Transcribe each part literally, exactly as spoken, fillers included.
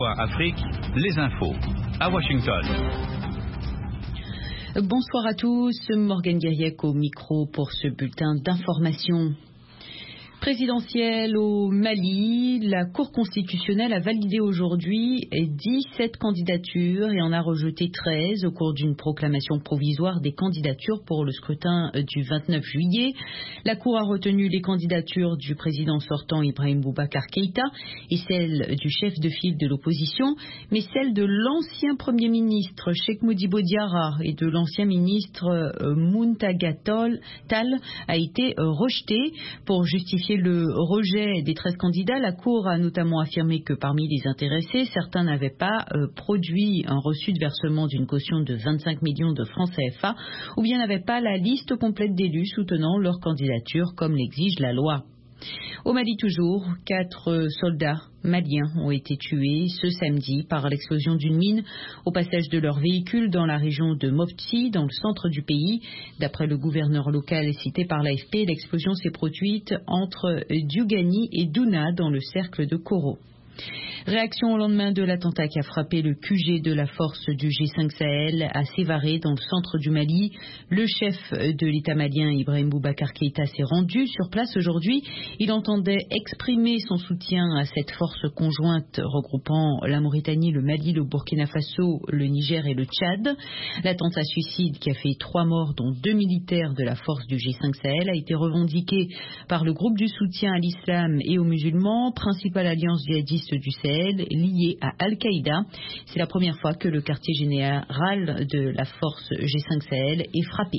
Afrique, les infos, à Washington. Bonsoir à tous, Morgane Guiriec au micro pour ce bulletin d'information. Présidentielle au Mali, la Cour constitutionnelle a validé aujourd'hui dix-sept candidatures et en a rejeté treize au cours d'une proclamation provisoire des candidatures pour le scrutin du vingt-neuf juillet. La Cour a retenu les candidatures du président sortant Ibrahim Boubacar Keïta et celles du chef de file de l'opposition, mais celle de l'ancien Premier ministre Cheikh Modibo Diarra et de l'ancien ministre Mountaga Tall a été rejetée. Pour justifier le rejet des treize candidats, la Cour a notamment affirmé que parmi les intéressés, certains n'avaient pas euh, produit un reçu de versement d'une caution de vingt-cinq millions de francs C F A ou bien n'avaient pas la liste complète d'élus soutenant leur candidature comme l'exige la loi. Au Mali toujours, quatre soldats maliens ont été tués ce samedi par l'explosion d'une mine au passage de leur véhicule dans la région de Mopti, dans le centre du pays. D'après le gouverneur local cité par l'A F P, l'explosion s'est produite entre Diugani et Douna dans le cercle de Koro. Réaction au lendemain de l'attentat qui a frappé le Q G de la force du G cinq Sahel à Sévaré dans le centre du Mali. Le chef de l'État malien Ibrahim Boubacar Keïta s'est rendu sur place aujourd'hui. Il entendait exprimer son soutien à cette force conjointe regroupant la Mauritanie, le Mali, le Burkina Faso, le Niger et le Tchad. L'attentat suicide qui a fait trois morts dont deux militaires de la force du G cinq Sahel a été revendiqué par le groupe du soutien à l'islam et aux musulmans, principale alliance djihadiste du Sahel lié à Al-Qaïda. C'est la première fois que le quartier général de la force G cinq Sahel est frappé.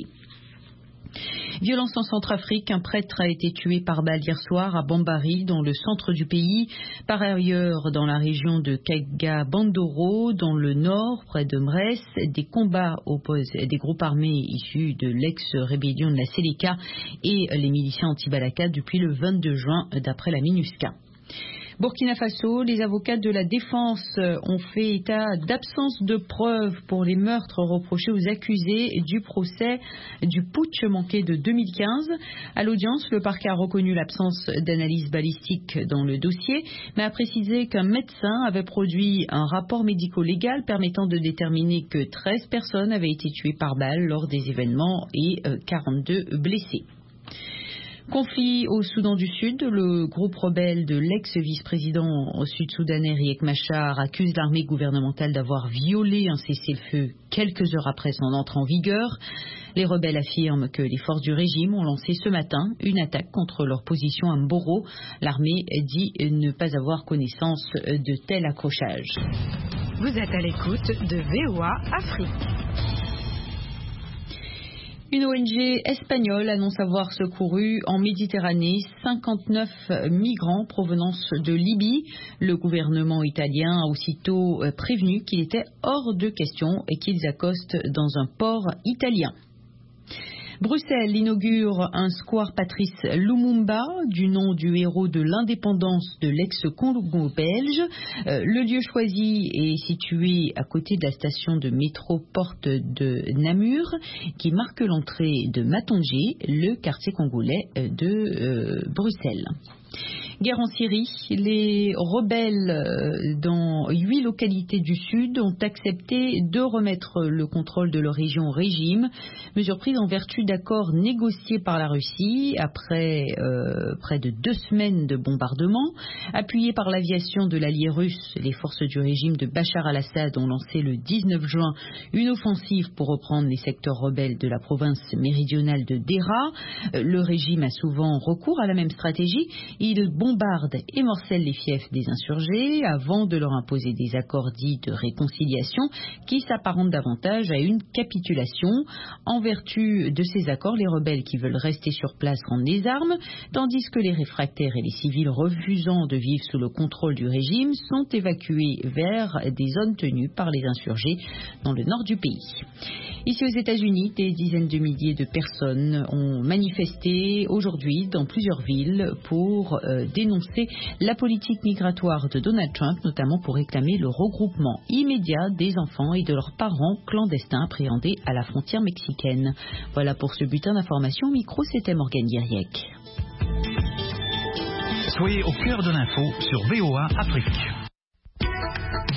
Violence en Centrafrique, un prêtre a été tué par balle hier soir à Bambari, dans le centre du pays. Par ailleurs, dans la région de Kaga-Bandoro, dans le nord, près de Mrès, des combats opposent des groupes armés issus de l'ex-rébellion de la Séléka et les miliciens anti-Balaka depuis le vingt-deux juin, d'après la MINUSCA. Burkina Faso, les avocats de la défense ont fait état d'absence de preuves pour les meurtres reprochés aux accusés du procès du putsch manqué de deux mille quinze. À l'audience, le parquet a reconnu l'absence d'analyse balistique dans le dossier, mais a précisé qu'un médecin avait produit un rapport médico-légal permettant de déterminer que treize personnes avaient été tuées par balle lors des événements et quarante-deux blessés. Conflit au Soudan du Sud, le groupe rebelle de l'ex-vice-président sud-soudanais Riek Machar accuse l'armée gouvernementale d'avoir violé un cessez-le-feu quelques heures après son entrée en vigueur. Les rebelles affirment que les forces du régime ont lancé ce matin une attaque contre leur position à Mboro. L'armée dit ne pas avoir connaissance de tel accrochage. Vous êtes à l'écoute de V O A Afrique. Une O N G espagnole annonce avoir secouru en Méditerranée cinquante-neuf migrants provenant de Libye. Le gouvernement italien a aussitôt prévenu qu'il était hors de question et qu'ils accostent dans un port italien. Bruxelles inaugure un square Patrice Lumumba, du nom du héros de l'indépendance de l'ex-Congo belge. Euh, le lieu choisi est situé à côté de la station de métro Porte de Namur, qui marque l'entrée de Matonge, le quartier congolais de euh, Bruxelles. Guerre en Syrie, les rebelles dans huit localités du sud ont accepté de remettre le contrôle de leur région au régime, mesure prise en vertu d'accords négociés par la Russie après euh, près de deux semaines de bombardements. Appuyés par l'aviation de l'allié russe, les forces du régime de Bachar al-Assad ont lancé le dix-neuf juin une offensive pour reprendre les secteurs rebelles de la province méridionale de Dera. Le régime a souvent recours à la même stratégie. Il bombarde et morcelle les fiefs des insurgés avant de leur imposer des accords dits de réconciliation qui s'apparentent davantage à une capitulation. En vertu de ces accords, les rebelles qui veulent rester sur place rendent les armes, tandis que les réfractaires et les civils refusant de vivre sous le contrôle du régime sont évacués vers des zones tenues par les insurgés dans le nord du pays. Ici aux États-Unis, des dizaines de milliers de personnes ont manifesté aujourd'hui dans plusieurs villes pour euh, dénoncer la politique migratoire de Donald Trump, notamment pour réclamer le regroupement immédiat des enfants et de leurs parents clandestins appréhendés à la frontière mexicaine. Voilà pour ce bulletin d'information. Au micro, c'était Morgane Guiriec. Soyez au cœur de l'info sur V O A Afrique.